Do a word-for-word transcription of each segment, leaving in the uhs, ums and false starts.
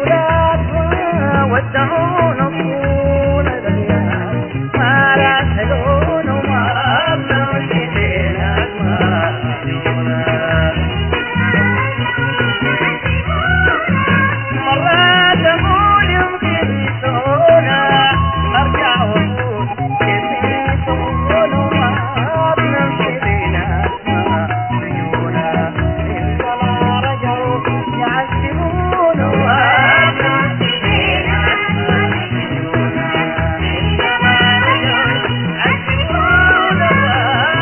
الفلاد ودعونا طول الغياب ما راسلون وما بنوشدين أسماء بدونا مرات أقول يمكن يسونا أرجع وأقول كيف يسون وما بنوشدين أسماء بدونا إن طلع رجعوا يعذبون وما بنوشدين أسماء بدونا إن طلع رجعوا يعذبون وما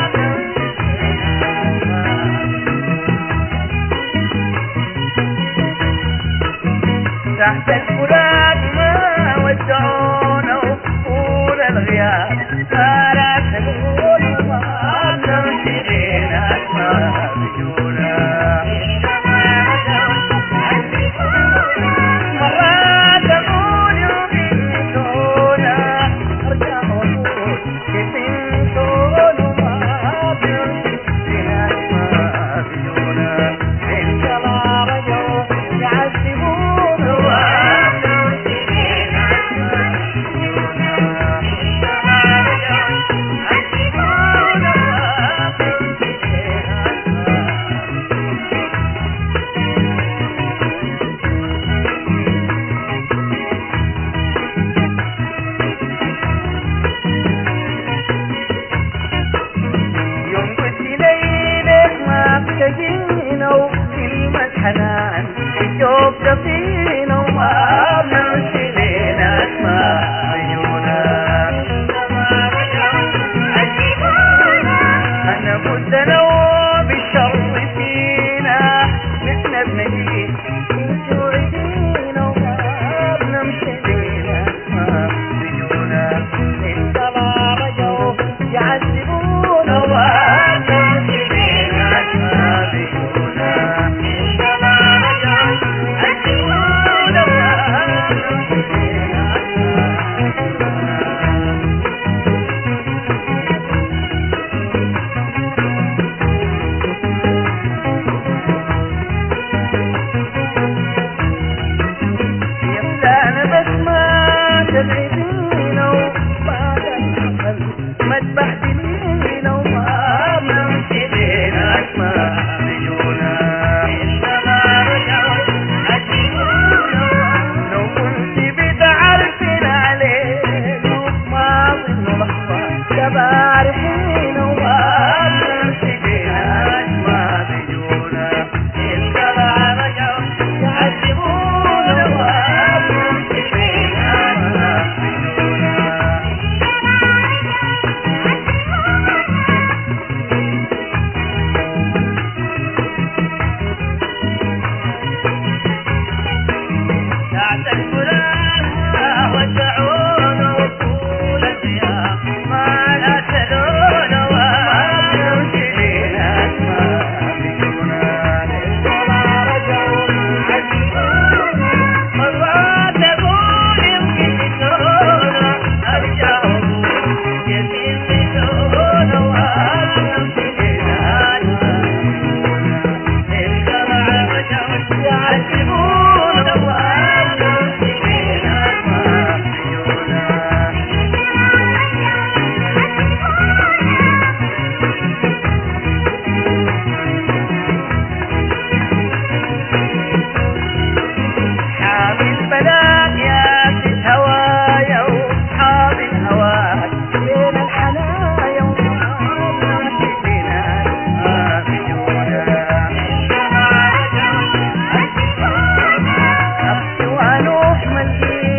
تحت الفراق ما ودعونا وطول الغياب ما راسلون وما بنوشدين أسماء بدونا مرات أقول يمكنتونا أرجع وأقول كيف ينسون وما بنوشدين أسماء بدونا إن طلع رجعوا يعذبون وما بنوشدين أسماء بدونا إن طلع رجعوا يعذبون وما بنوشدين أسماء يوم قلت ليلك ما بتجينا وكلمة حنان الجوب تفينا وما بنوشدين أسماء بدونا أنا قلت لو بالشر فينا نحن بنجي انتو عدينا وما بنوشدين أسماء بدونا إن طلع رجعوا يعذبونا وما بنوشدين أسماء بدونا إن طلع رجعوا يعذبونا وما بنوشدين أسماء يملانا بس ما تبعدينا وبعد الحصل ما تبهدلينا وما بنوشدين أسماء بدونا إن طلع رجعوا يعذبونا لو كنت بتعرفين علينا وما ظن لحظة تبارحين وما بنوشدين أسماء بدونا إن طلع رجعوا يعذبونا وما بنوشدين أسماء بدونا تحت الفراق ما ودعونا وطول الغياب ما راسلونا وما بنوشدين أسماء بدونا إن طلع رجعوا يعذبونا مرات أقول يمكن يسونا أرجع وأقول كيف يسون وما بنوشدين أسماء بدونا إن طلع رجعوا يعذبونا وما بنوشدين أسماء بدونا حامل بلاك يا ست هوايا وحامل هواك بين الحنايا وما بنوشدين أسماء بدونا إن طلع رجعوا يعذبونا أبكي وأنوح ملقي